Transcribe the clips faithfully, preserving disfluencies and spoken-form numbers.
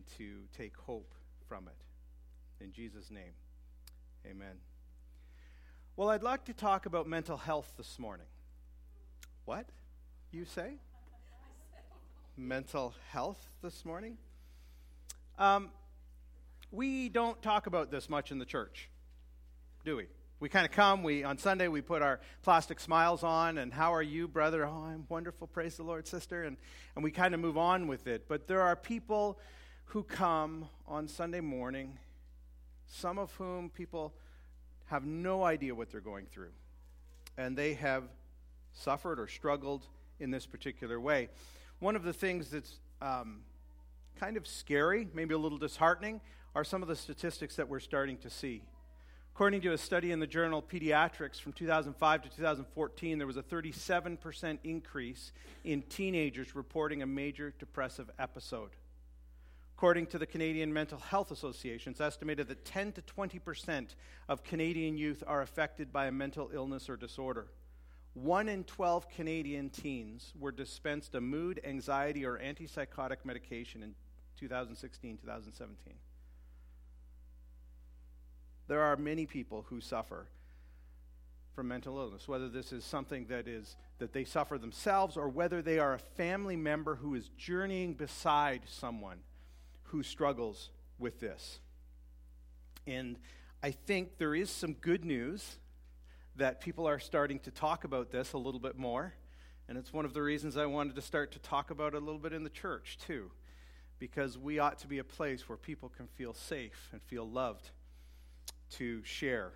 to take hope from it. In Jesus' name, amen. Well, I'd like to talk about mental health this morning. What? You say? Mental health this morning? Um, we don't talk about this much in the church, do we? We kind of come, we on Sunday we put our plastic smiles on, and how are you, brother? Oh, I'm wonderful, praise the Lord, sister, and, and we kind of move on with it. But there are people who come on Sunday morning, some of whom people have no idea what they're going through, and they have suffered or struggled in this particular way. One of the things that's um, kind of scary, maybe a little disheartening, are some of the statistics that we're starting to see. According to a study in the journal Pediatrics from two thousand five to two thousand fourteen, there was a thirty-seven percent increase in teenagers reporting a major depressive episode. According to the Canadian Mental Health Association, it's estimated that ten to twenty percent of Canadian youth are affected by a mental illness or disorder. One in twelve Canadian teens were dispensed a mood, anxiety, or antipsychotic medication in two thousand sixteen, two thousand seventeen. There are many people who suffer from mental illness, whether this is something that is that they suffer themselves or whether they are a family member who is journeying beside someone who struggles with this. And I think there is some good news that people are starting to talk about this a little bit more, and it's one of the reasons I wanted to start to talk about it a little bit in the church too, because we ought to be a place where people can feel safe and feel loved to share.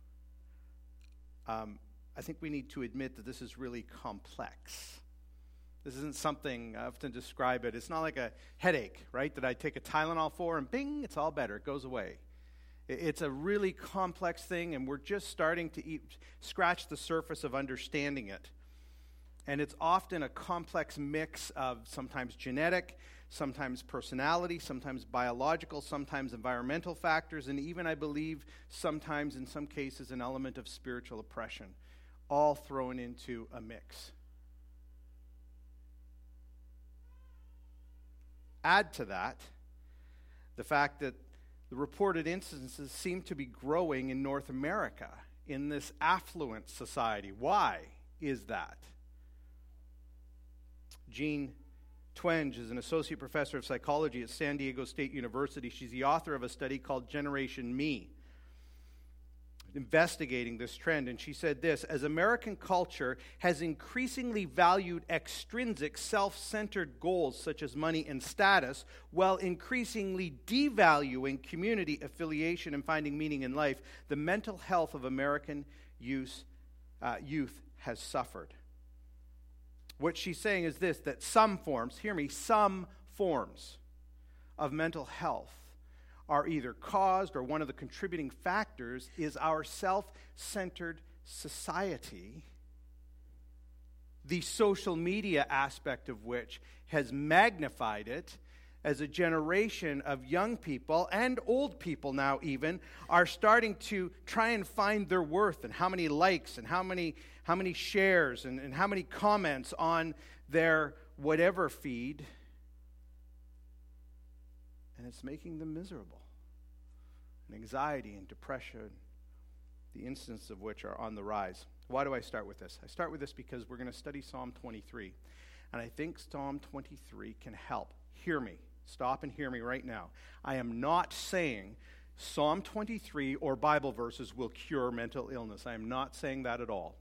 Um, I think we need to admit that this is really complex. This isn't something, I often describe it, it's not like a headache, right, that I take a Tylenol for and bing, it's all better, it goes away. It's a really complex thing, and we're just starting to eat, scratch the surface of understanding it. And it's often a complex mix of sometimes genetic, sometimes personality, sometimes biological, sometimes environmental factors, and even, I believe, sometimes, in some cases, an element of spiritual oppression, all thrown into a mix. Add to that the fact that the reported instances seem to be growing in North America, in this affluent society. Why is that? Jean Twenge is an associate professor of psychology at San Diego State University. She's the author of a study called Generation Me, investigating this trend. And she said this: as American culture has increasingly valued extrinsic, self-centered goals such as money and status, while increasingly devaluing community affiliation and finding meaning in life, the mental health of American youth, uh, youth has suffered. What she's saying is this, that some forms, hear me, some forms of mental health are either caused, or one of the contributing factors is our self-centered society, the social media aspect of which has magnified it, as a generation of young people and old people now even are starting to try and find their worth and how many likes and how many how many shares and, and how many comments on their whatever feed. And it's making them miserable. And anxiety and depression, the instances of which are on the rise. Why do I start with this? I start with this because we're going to study Psalm twenty-three. And I think Psalm twenty-three can help. Hear me. Stop and hear me right now. I am not saying Psalm twenty-three or Bible verses will cure mental illness. I am not saying that at all.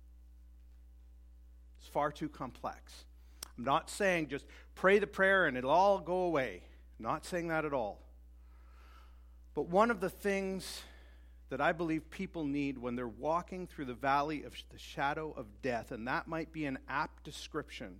It's far too complex. I'm not saying just pray the prayer and it'll all go away. I'm not saying that at all. But one of the things that I believe people need when they're walking through the valley of the shadow of death, and that might be an apt description,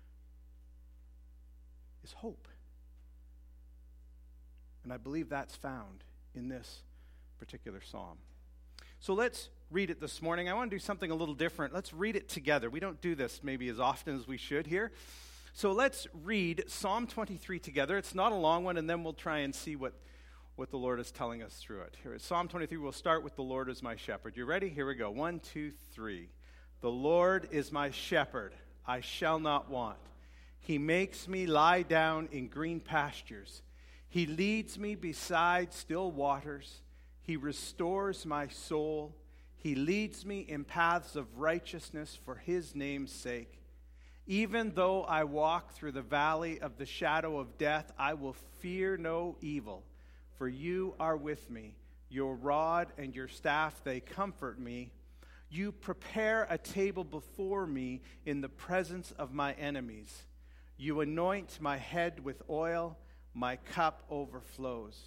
is hope. And I believe that's found in this particular psalm. So let's read it this morning. I want to do something a little different. Let's read it together. We don't do this maybe as often as we should here. So let's read Psalm twenty-three together. It's not a long one, and then we'll try and see what, what the Lord is telling us through it. Here is Psalm twenty-three. We'll start with the Lord is my shepherd. You ready? Here we go. One, two, three. The Lord is my shepherd. I shall not want. He makes me lie down in green pastures. He leads me beside still waters. He restores my soul. He leads me in paths of righteousness for his name's sake. Even though I walk through the valley of the shadow of death, I will fear no evil, for you are with me. Your rod and your staff, they comfort me. You prepare a table before me in the presence of my enemies. You anoint my head with oil. My cup overflows.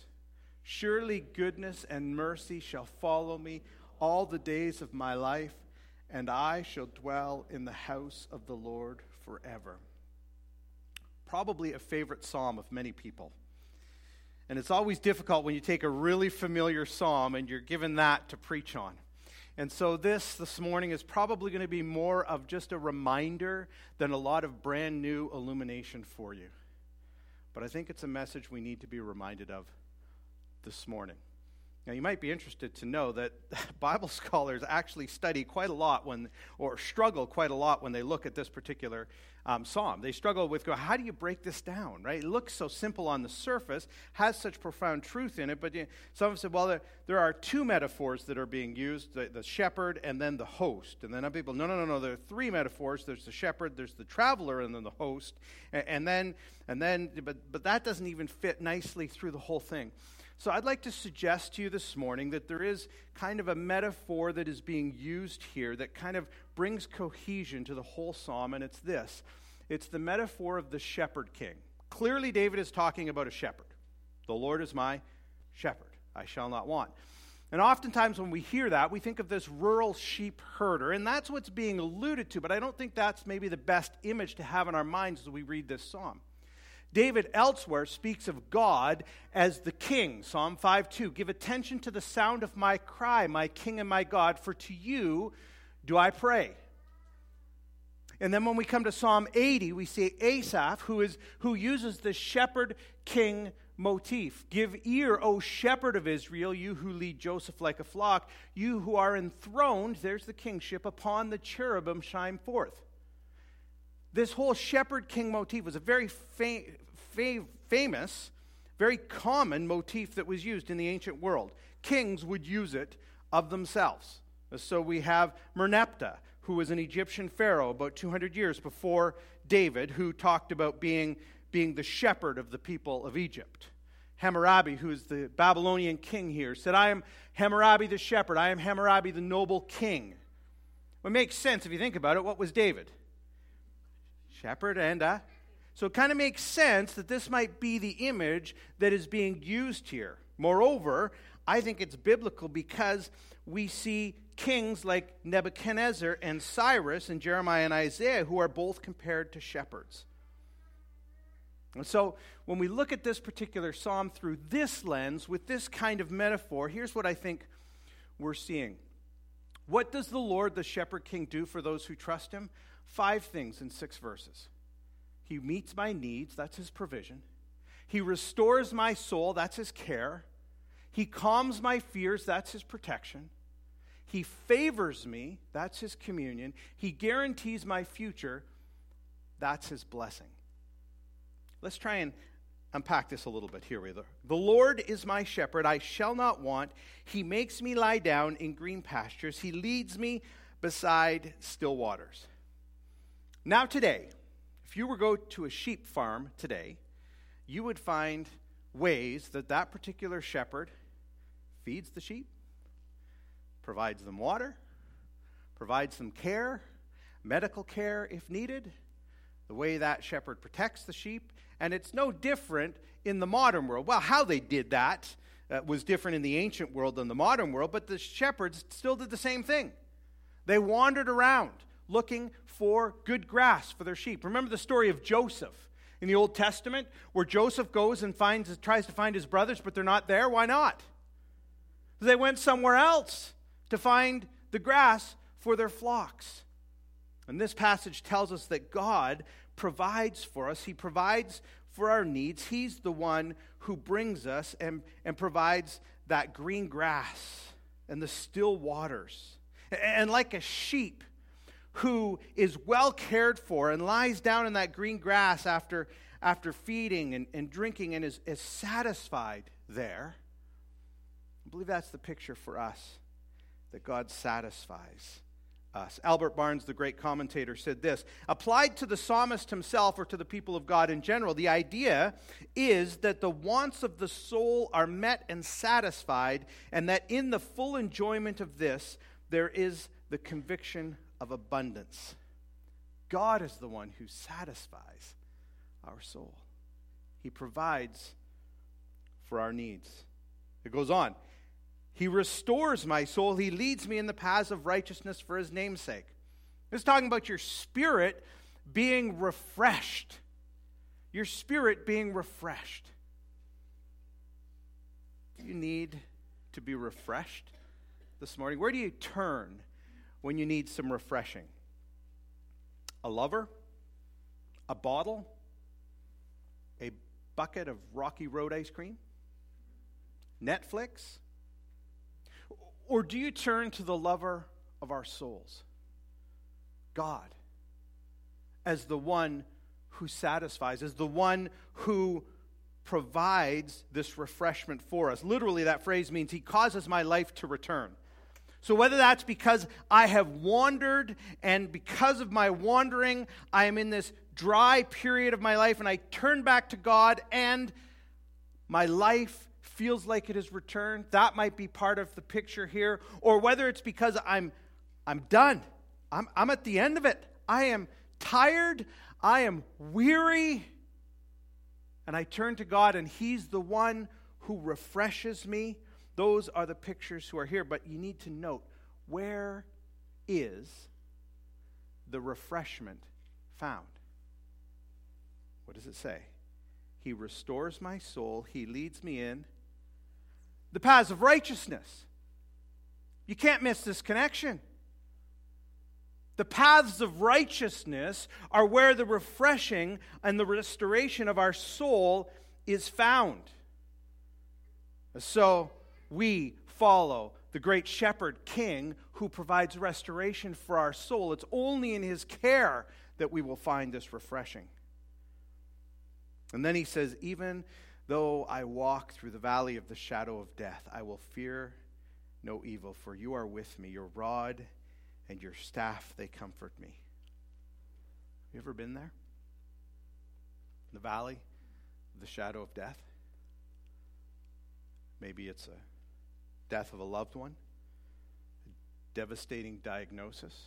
Surely goodness and mercy shall follow me all the days of my life, and I shall dwell in the house of the Lord forever. Probably a favorite psalm of many people. And it's always difficult when you take a really familiar psalm and you're given that to preach on. And so this, this morning, is probably going to be more of just a reminder than a lot of brand new illumination for you. But I think it's a message we need to be reminded of this morning. Now, you might be interested to know that Bible scholars actually study quite a lot when, or struggle quite a lot when they look at this particular um, psalm. They struggle with, go, how do you break this down, right? It looks so simple on the surface, has such profound truth in it, but you know, some have said, well, there, there are two metaphors that are being used, the, the shepherd and then the host. And then other people, no, no, no, no, there are three metaphors. There's the shepherd, there's the traveler, and then the host. And, and then, and then, but, but that doesn't even fit nicely through the whole thing. So I'd like to suggest to you this morning that there is kind of a metaphor that is being used here that kind of brings cohesion to the whole psalm, and it's this. It's the metaphor of the shepherd king. Clearly, David is talking about a shepherd. The Lord is my shepherd. I shall not want. And oftentimes when we hear that, we think of this rural sheep herder, and that's what's being alluded to, but I don't think that's maybe the best image to have in our minds as we read this psalm. David elsewhere speaks of God as the king. Psalm five two, give attention to the sound of my cry, my king and my God, for to you do I pray. And then when we come to Psalm eighty, we see Asaph, who is who uses the shepherd king motif. Give ear, O shepherd of Israel, you who lead Joseph like a flock, you who are enthroned, there's the kingship, upon the cherubim shine forth. This whole shepherd king motif was a very fa- fa- famous, very common motif that was used in the ancient world. Kings would use it of themselves. So we have Merneptah, who was an Egyptian pharaoh about two hundred years before David, who talked about being, being the shepherd of the people of Egypt. Hammurabi, who is the Babylonian king here, said, I am Hammurabi the shepherd. I am Hammurabi the noble king. Well, it makes sense if you think about it. What was David? Shepherd and a... So it kind of makes sense that this might be the image that is being used here. Moreover, I think it's biblical because we see kings like Nebuchadnezzar and Cyrus in Jeremiah and Isaiah who are both compared to shepherds. And so when we look at this particular psalm through this lens, with this kind of metaphor, here's what I think we're seeing. What does the Lord, the shepherd king, do for those who trust him? Five things in six verses. He meets my needs, that's his provision. He restores my soul, that's his care. He calms my fears, that's his protection. He favors me, that's his communion. He guarantees my future, that's his blessing. Let's try and unpack this a little bit here. The Lord is my shepherd, I shall not want. He makes me lie down in green pastures. He leads me beside still waters. Now today, if you were to go to a sheep farm today, you would find ways that that particular shepherd feeds the sheep, provides them water, provides them care, medical care if needed, the way that shepherd protects the sheep, and it's no different in the modern world. Well, how they did that uh, was different in the ancient world than the modern world, but the shepherds still did the same thing. They wandered around looking for good grass for their sheep. Remember the story of Joseph in the Old Testament, where Joseph goes and finds, tries to find his brothers, but they're not there. Why not? They went somewhere else to find the grass for their flocks. And this passage tells us that God provides for us. He provides for our needs. He's the one who brings us and, and provides that green grass and the still waters. And like a sheep who is well cared for and lies down in that green grass after, after feeding and, and drinking and is, is satisfied there. I believe that's the picture for us, that God satisfies us. Albert Barnes, the great commentator, said this: applied to the psalmist himself or to the people of God in general, the idea is that the wants of the soul are met and satisfied, and that in the full enjoyment of this, there is the conviction of abundance. God is the one who satisfies our soul. He provides for our needs. It goes on. He restores my soul. He leads me in the paths of righteousness for his name's sake. It's talking about your spirit being refreshed. Your spirit being refreshed. Do you need to be refreshed this morning? Where do you turn when you need some refreshing? A lover? A bottle? A bucket of Rocky Road ice cream? Netflix? Or do you turn to the lover of our souls, God, as the one who satisfies, as the one who provides this refreshment for us? Literally, that phrase means he causes my life to return. So whether that's because I have wandered, and because of my wandering, I am in this dry period of my life, and I turn back to God, and my life feels like it has returned. That might be part of the picture here. Or whether it's because I'm I'm done. I'm, I'm at the end of it. I am tired. I am weary. And I turn to God, and he's the one who refreshes me. Those are the pictures who are here. But you need to note, where is the refreshment found? What does it say? He restores my soul. He leads me in the paths of righteousness. You can't miss this connection. The paths of righteousness are where the refreshing and the restoration of our soul is found. So we follow the great shepherd king who provides restoration for our soul. It's only in his care that we will find this refreshing. And then he says, even though I walk through the valley of the shadow of death, I will fear no evil, for you are with me. Your rod and your staff, they comfort me. Have you ever been there? The valley of the shadow of death? Maybe it's a death of a loved one, a devastating diagnosis,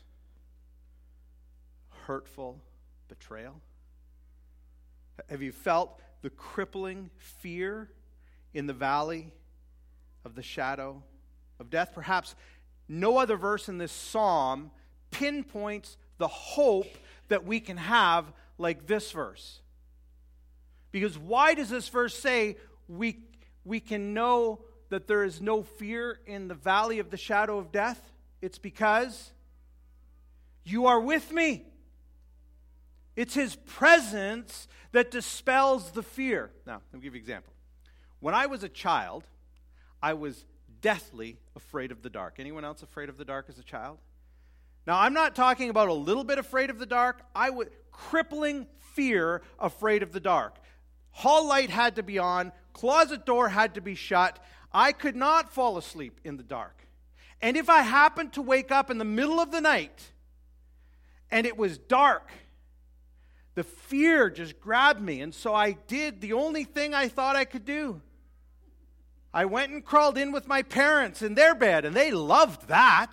hurtful betrayal. Have you felt the crippling fear in the valley of the shadow of death? Perhaps no other verse in this psalm pinpoints the hope that we can have like this verse. Because why does this verse say we, we can know that there is no fear in the valley of the shadow of death? It's because you are with me. It's his presence that dispels the fear. Now, let me give you an example. When I was a child, I was deathly afraid of the dark. Anyone else afraid of the dark as a child? Now, I'm not talking about a little bit afraid of the dark. I was crippling fear afraid of the dark. Hall light had to be on. Closet door had to be shut. I could not fall asleep in the dark. And if I happened to wake up in the middle of the night and it was dark, the fear just grabbed me, and so I did the only thing I thought I could do. I went and crawled in with my parents in their bed, and they loved that.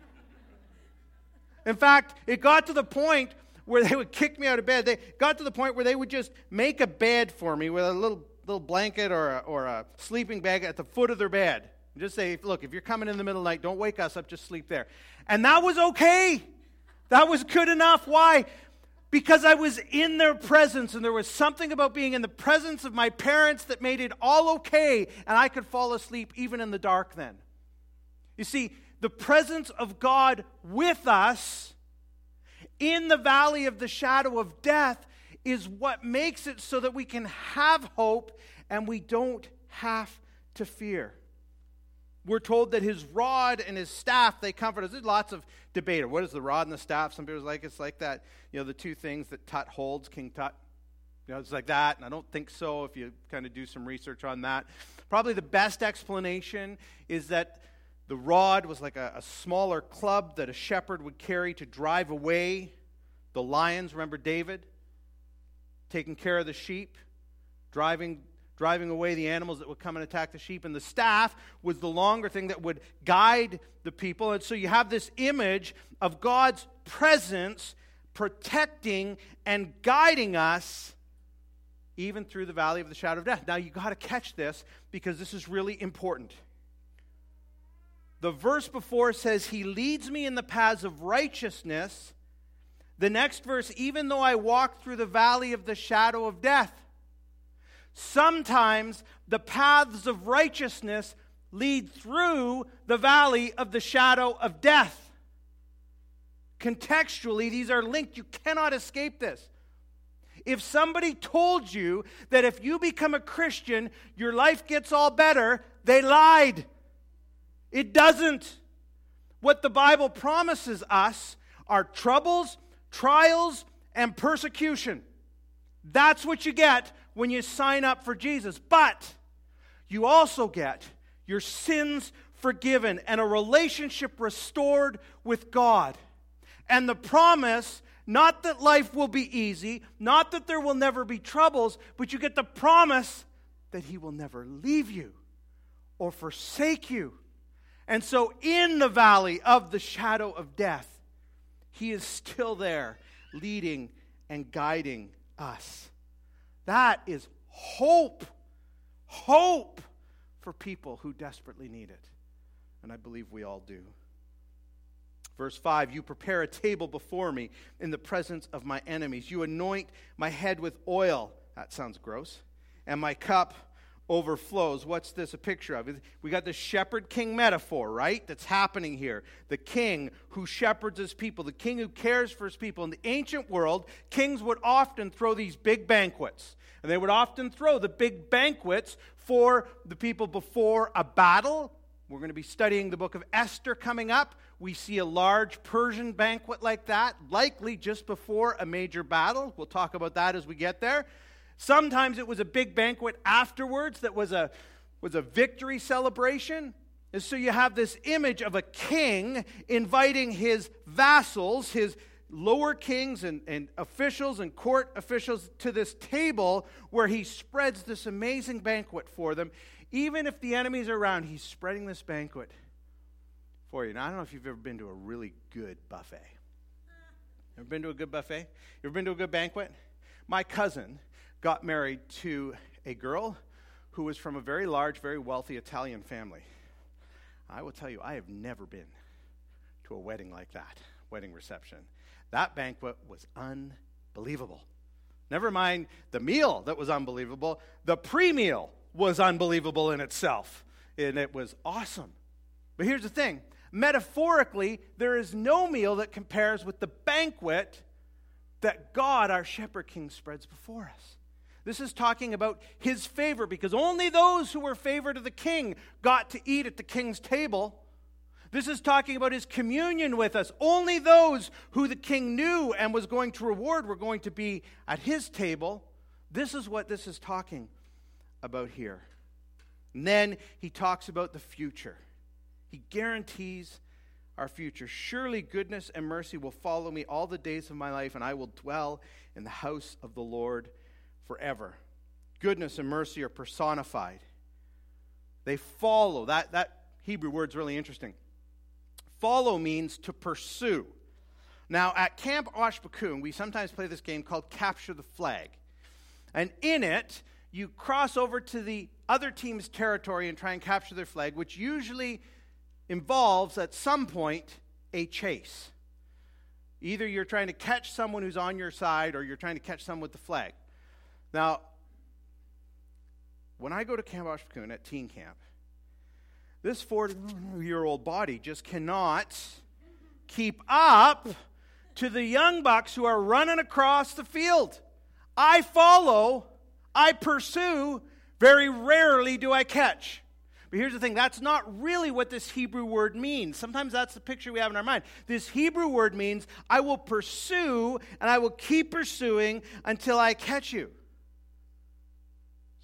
In fact, it got to the point where they would kick me out of bed. They got to the point where they would just make a bed for me with a little little blanket or a, or a sleeping bag at the foot of their bed. And just say, look, if you're coming in the middle of the night, don't wake us up, just sleep there. And that was okay. That was good enough. Why? Because I was in their presence, and there was something about being in the presence of my parents that made it all okay, and I could fall asleep even in the dark then. You see, the presence of God with us in the valley of the shadow of death is what makes it so that we can have hope and we don't have to fear. We're told that his rod and his staff, they comfort us. There's lots of debate. What is the rod and the staff? Some people are like, it's like that, you know, the two things that Tut holds, King Tut. You know, it's like that, and I don't think so if you kind of do some research on that. Probably the best explanation is that the rod was like a, a smaller club that a shepherd would carry to drive away the lions. Remember David taking care of the sheep, driving driving away the animals that would come and attack the sheep. And the staff was the longer thing that would guide the people. And so you have this image of God's presence protecting and guiding us even through the valley of the shadow of death. Now you got to catch this because this is really important. The verse before says, He leads me in the paths of righteousness. The next verse, even though I walk through the valley of the shadow of death. Sometimes the paths of righteousness lead through the valley of the shadow of death. Contextually, these are linked. You cannot escape this. If somebody told you that if you become a Christian, your life gets all better, they lied. It doesn't. What the Bible promises us are troubles, trials, and persecution. That's what you get when you sign up for Jesus. But you also get your sins forgiven and a relationship restored with God. And the promise, not that life will be easy, not that there will never be troubles, but you get the promise that He will never leave you or forsake you. And so in the valley of the shadow of death, He is still there, leading and guiding us. That is hope. Hope for people who desperately need it. And I believe we all do. Verse five, You prepare a table before me in the presence of my enemies. You anoint my head with oil. That sounds gross. And my cup overflows. What's this a picture of? We got the shepherd king metaphor, right? That's happening here. The king who shepherds his people, the king who cares for his people. In the ancient world, kings would often throw these big banquets. And they would often throw the big banquets for the people before a battle. We're going to be studying the book of Esther coming up. We see a large Persian banquet like that, likely just before a major battle. We'll talk about that as we get there. Sometimes it was a big banquet afterwards that was a, was a victory celebration. And so you have this image of a king inviting his vassals, his lower kings and, and officials and court officials to this table where he spreads this amazing banquet for them. Even if the enemies are around, he's spreading this banquet for you. Now, I don't know if you've ever been to a really good buffet. Ever been to a good buffet? You ever been to a good banquet? My cousin got married to a girl who was from a very large, very wealthy Italian family. I will tell you, I have never been to a wedding like that, wedding reception. That banquet was unbelievable. Never mind the meal that was unbelievable, the pre-meal was unbelievable in itself, and it was awesome. But here's the thing. Metaphorically, there is no meal that compares with the banquet that God, our shepherd king, spreads before us. This is talking about His favor, because only those who were favored of the king got to eat at the king's table. This is talking about His communion with us. Only those who the king knew and was going to reward were going to be at His table. This is what this is talking about here. And then He talks about the future. He guarantees our future. Surely goodness and mercy will follow me all the days of my life, and I will dwell in the house of the Lord forever. Goodness and mercy are personified. They follow. That, that Hebrew word's really interesting. Follow means to pursue. Now, at Camp Oshpakun, we sometimes play this game called Capture the Flag. And in it, you cross over to the other team's territory and try and capture their flag, which usually involves, at some point, a chase. Either you're trying to catch someone who's on your side or you're trying to catch someone with the flag. Now, when I go to Camp Oshpakun at teen camp, this forty-year-old body just cannot keep up to the young bucks who are running across the field. I follow, I pursue, very rarely do I catch. But here's the thing, that's not really what this Hebrew word means. Sometimes that's the picture we have in our mind. This Hebrew word means, I will pursue and I will keep pursuing until I catch you.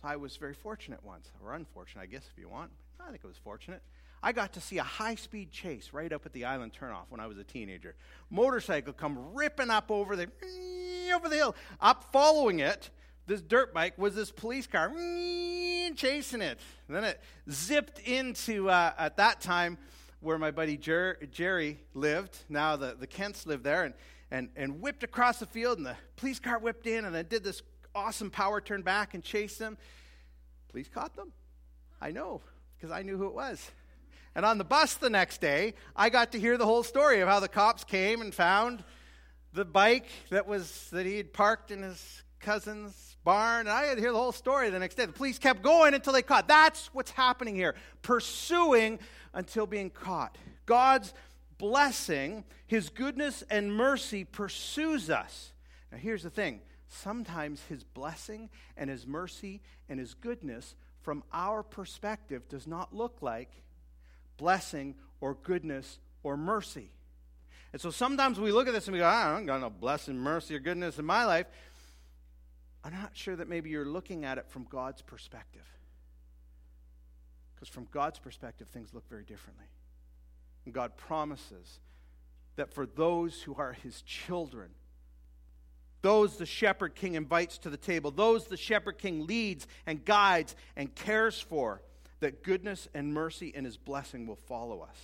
I was very fortunate once, or unfortunate, I guess, if you want. I think it was fortunate. I got to see a high-speed chase right up at the island turnoff when I was a teenager. Motorcycle come ripping up over the, over the hill. Up following it, this dirt bike was this police car chasing it. And then it zipped into, uh, at that time, where my buddy Jer- Jerry lived. Now the, the Kents live there. And, and, and whipped across the field, and the police car whipped in, and I did this awesome power turn back and chased them. Police caught them. I know, because I knew who it was. And on the bus the next day, I got to hear the whole story of how the cops came and found the bike that was that he had parked in his cousin's barn. And I had to hear the whole story the next day. The police kept going until they caught. That's what's happening here. Pursuing until being caught. God's blessing, his goodness and mercy pursues us. Now here's the thing. Sometimes his blessing and his mercy and his goodness from our perspective does not look like blessing or goodness or mercy. And so sometimes we look at this and we go, I don't got no blessing, mercy, or goodness in my life. I'm not sure that maybe you're looking at it from God's perspective. Because from God's perspective, things look very differently. And God promises that for those who are his children, those the shepherd king invites to the table, those the shepherd king leads and guides and cares for, that goodness and mercy and his blessing will follow us.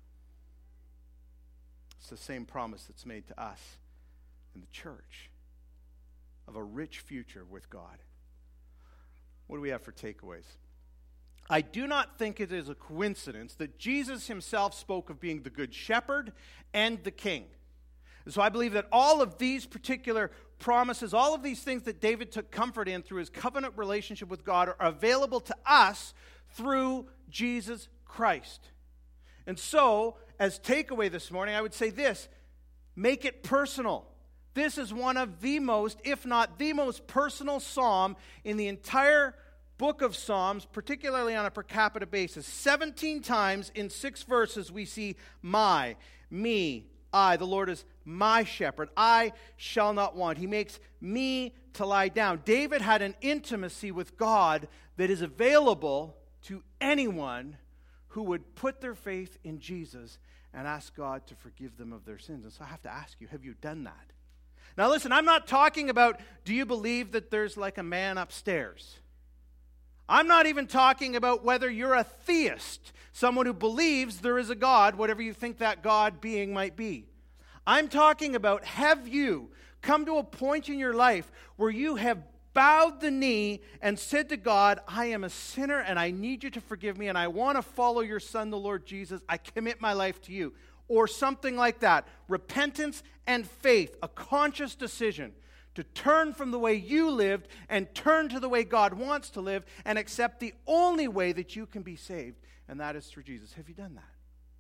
It's the same promise that's made to us in the church of a rich future with God. What do we have for takeaways? I do not think it is a coincidence that Jesus himself spoke of being the good shepherd and the king. And so I believe that all of these particular promises, all of these things that David took comfort in through his covenant relationship with God are available to us through Jesus Christ. And so, as takeaway this morning, I would say this: make it personal. This is one of the most, if not the most personal psalm in the entire book of Psalms, particularly on a per capita basis. seventeen times in six verses we see my, me, I. The Lord is my shepherd. I shall not want. He makes me to lie down. David had an intimacy with God that is available to anyone who would put their faith in Jesus and ask God to forgive them of their sins. And so I have to ask you, have you done that? Now listen, I'm not talking about, do you believe that there's like a man upstairs? I'm not even talking about whether you're a theist, someone who believes there is a God, whatever you think that God being might be. I'm talking about, have you come to a point in your life where you have bowed the knee and said to God, I am a sinner and I need you to forgive me and I want to follow your son, the Lord Jesus. I commit my life to you. Or something like that. Repentance and faith, a conscious decision to turn from the way you lived and turn to the way God wants to live and accept the only way that you can be saved, and that is through Jesus. Have you done that?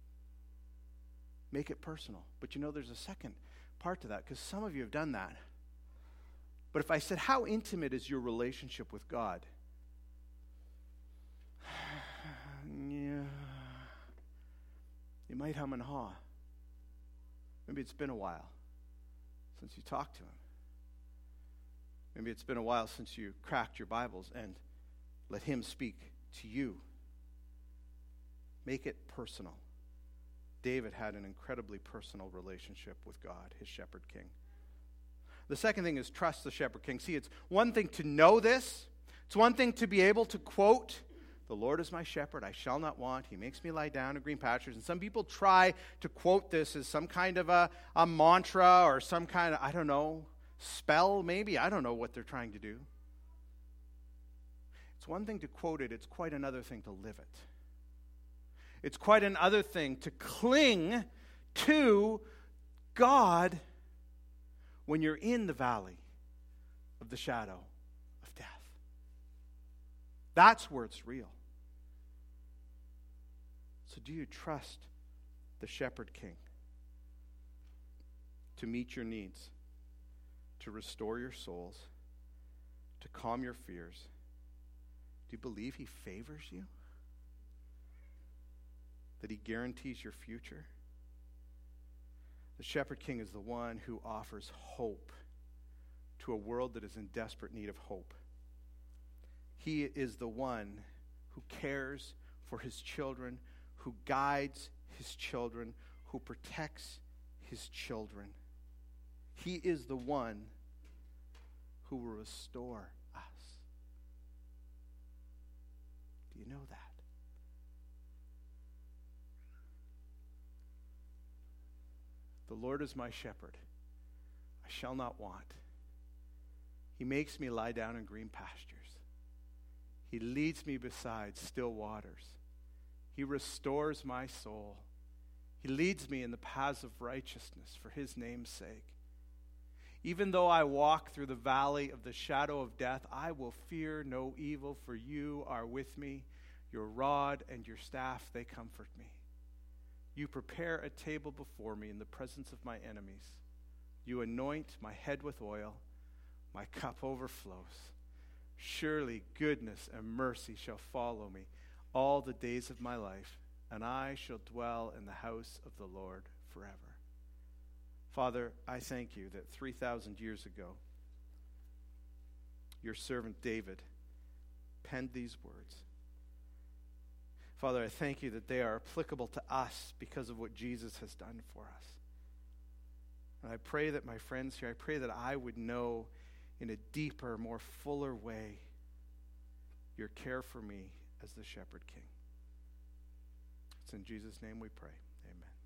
Make it personal. But you know there's a second part to that, because some of you have done that. But if I said, how intimate is your relationship with God? Yeah. You might hum and haw. Maybe it's been a while since you talked to him. Maybe it's been a while since you cracked your Bibles and let him speak to you. Make it personal. David had an incredibly personal relationship with God, his shepherd king. The second thing is trust the shepherd king. See, it's one thing to know this. It's one thing to be able to quote, the Lord is my shepherd, I shall not want. He makes me lie down in green pastures. And some people try to quote this as some kind of a, a mantra or some kind of, I don't know, spell maybe. I don't know what they're trying to do. It's one thing to quote it. It's quite another thing to live it. It's quite another thing to cling to God when you're in the valley of the shadow of death. That's where it's real. So do you trust the shepherd king to meet your needs, to restore your souls, to calm your fears? Do you believe he favors you? That he guarantees your future? The shepherd king is the one who offers hope to a world that is in desperate need of hope. He is the one who cares for his children, who guides his children, who protects his children. He is the one who will restore us. Do you know that? The Lord is my shepherd. I shall not want. He makes me lie down in green pastures. He leads me beside still waters. He restores my soul. He leads me in the paths of righteousness for his name's sake. Even though I walk through the valley of the shadow of death, I will fear no evil, for you are with me. Your rod and your staff, they comfort me. You prepare a table before me in the presence of my enemies. You anoint my head with oil. My cup overflows. Surely goodness and mercy shall follow me all the days of my life, and I shall dwell in the house of the Lord forever. Father, I thank you that three thousand years ago, your servant David penned these words. Father, I thank you that they are applicable to us because of what Jesus has done for us. And I pray that my friends here, I pray that I would know in a deeper, more fuller way your care for me as the Shepherd King. It's in Jesus' name we pray. Amen.